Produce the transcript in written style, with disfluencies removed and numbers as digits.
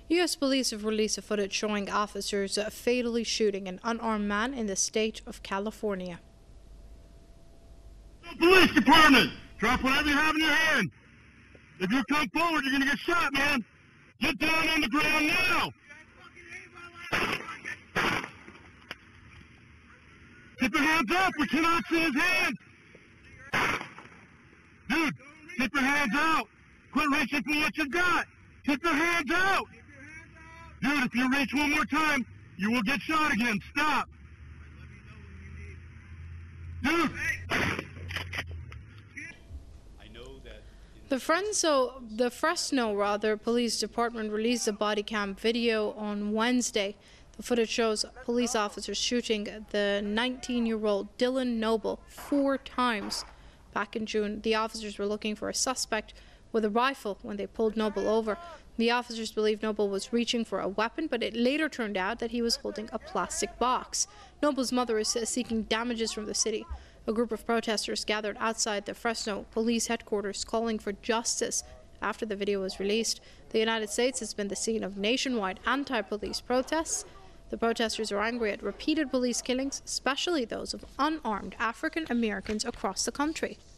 U.S. police have released a footage showing officers fatally shooting an unarmed man in the state of California. Police department, drop whatever you have in your hand. If you come forward, you're going to get shot, man. Get down on the ground now. Keep your hands up. We cannot see his hands. Dude, keep your hands out. Quit reaching for what you got. Keep your hands out. Dude, if you reach one more time, you will get shot again. Stop. Dude. The Fresno Police Department released a body cam video on Wednesday. The footage shows police officers shooting the 19-year-old Dylan Noble 4 times. Back in June, the officers were looking for a suspect with a rifle when they pulled Noble over. The officers believed Noble was reaching for a weapon, but it later turned out that he was holding a plastic box. Noble's mother is seeking damages from the city. A group of protesters gathered outside the Fresno police headquarters calling for justice after the video was released. The United States has been the scene of nationwide anti-police protests. The protesters are angry at repeated police killings, especially those of unarmed African Americans across the country.